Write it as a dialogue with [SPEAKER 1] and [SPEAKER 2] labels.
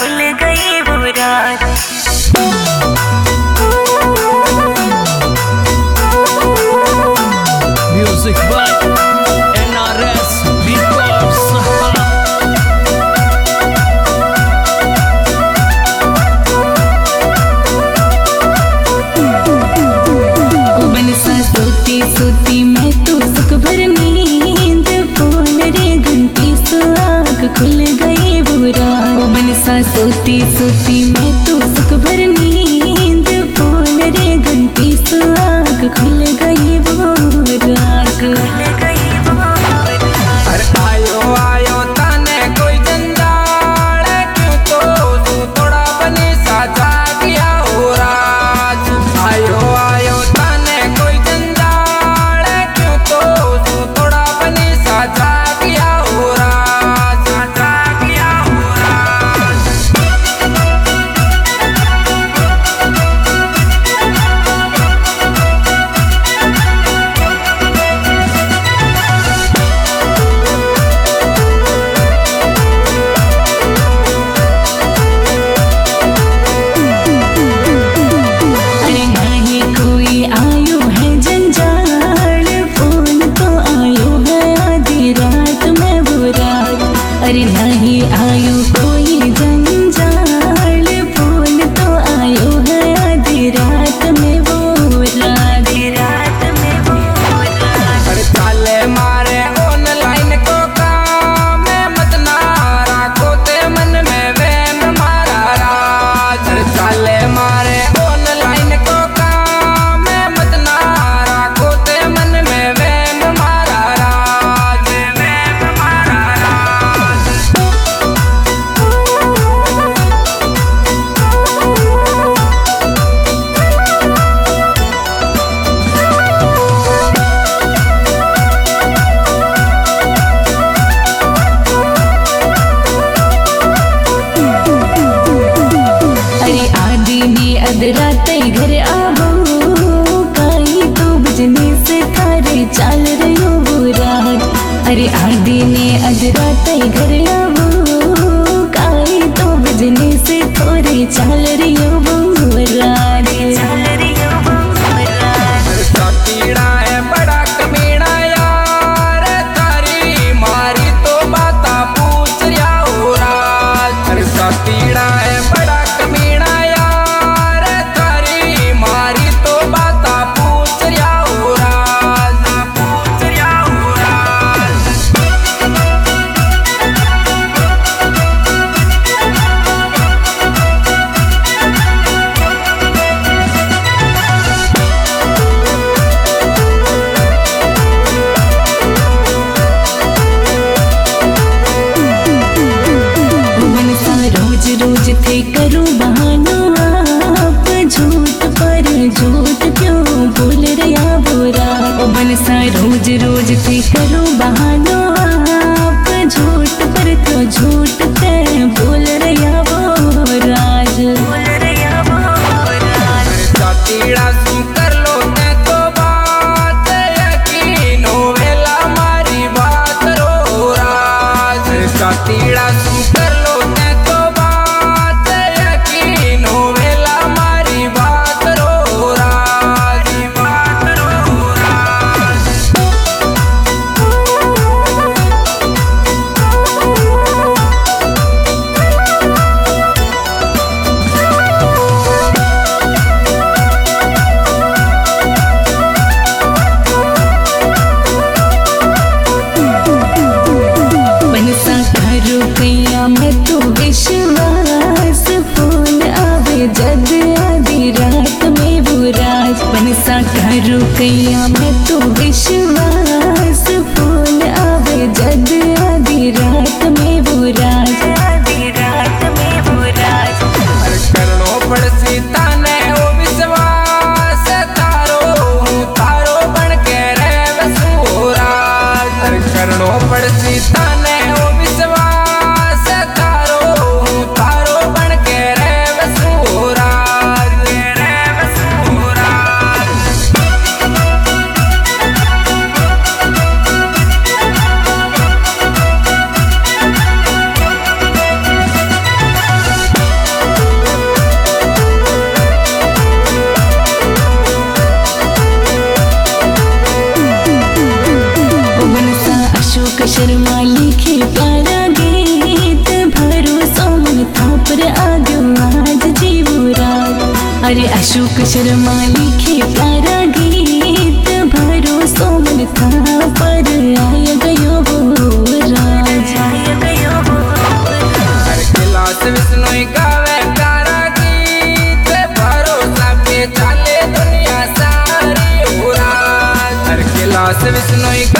[SPEAKER 1] खुल गई वो रात।
[SPEAKER 2] Music by NRS Beatbox।
[SPEAKER 3] सोती सोती मैं तो सुख भर नींद फोन रे घंटी से आँख खुल गई वो रात। बनसा सोती सोती मैं तो सुख भर नींद फोन रे घंटी से आँख खुल गई वो रात।
[SPEAKER 4] आयो आयो तने कोई जंजाल क्यों तो तू थोड़ा बनी साजा गया हो राज। आयो आयो तने कोई जंजाल क्यों तो तू थोड़ा बनी साजा गया हो राज। साजा गया हो राज।
[SPEAKER 3] अरे नहीं कोई आयो है जंजाल फोन तो आयो है आधी रात में वो रात। अरे नहीं आयो कोई जंजाल फोन तो आयो है आधी रात में वो रात। रात में वो रात।
[SPEAKER 4] अरे चाले मारे ऑनलाइन को काम मत ना राखो ते मन में वहम मारा राज। अरे चाले मारे ऑनलाइन को काम मत ना राखो ते मन में वहम मारा राज। वहम मारा राज।
[SPEAKER 3] अरे आदि ने अधरात घर आबो काई तो बजने से थारे चाल रही वो रात। अरे आदि ने अधरात घर आबो काई तो बजने से थोड़े चाल रही वो रात। चाल रही वो रात।
[SPEAKER 4] सतीड़ा है बड़ा कमीना यार तारी मारी तो बाता पूछ रिया हो राज। अरे सतीड़ा है बड़ा कमीना यार तारी मारी तो बाता पूछ रिया हो राज। पूछ रिया हो राज।
[SPEAKER 3] बनसा रोज रोज थे करो बहानो आप झूठ पर झूठ क्यों बोल रहा बोरा। बनसा रोज रोज थे करो बहानो आप झूठ पर तो झूठ ते बोल रहा वो राज। बोल रहा वो राज।
[SPEAKER 4] सतीड़ा सू कर लो ते तो बात यकीन होवेला मारी बात रो राज। सतीड़ा सू कर लो ते तो बात यकीन होवेला मारी बात रो राज। बात रो राज।
[SPEAKER 3] बनसा करो कैया मैं अशोक शर्मा लिखे प्यारा गीत भरोसो मन था पर आय गयो वो राजा।
[SPEAKER 4] हर गिलास विष्णु गावे प्यारा गीत भरोसा पे चले दुनिया सारी हो राज। हर गिलास विष्णु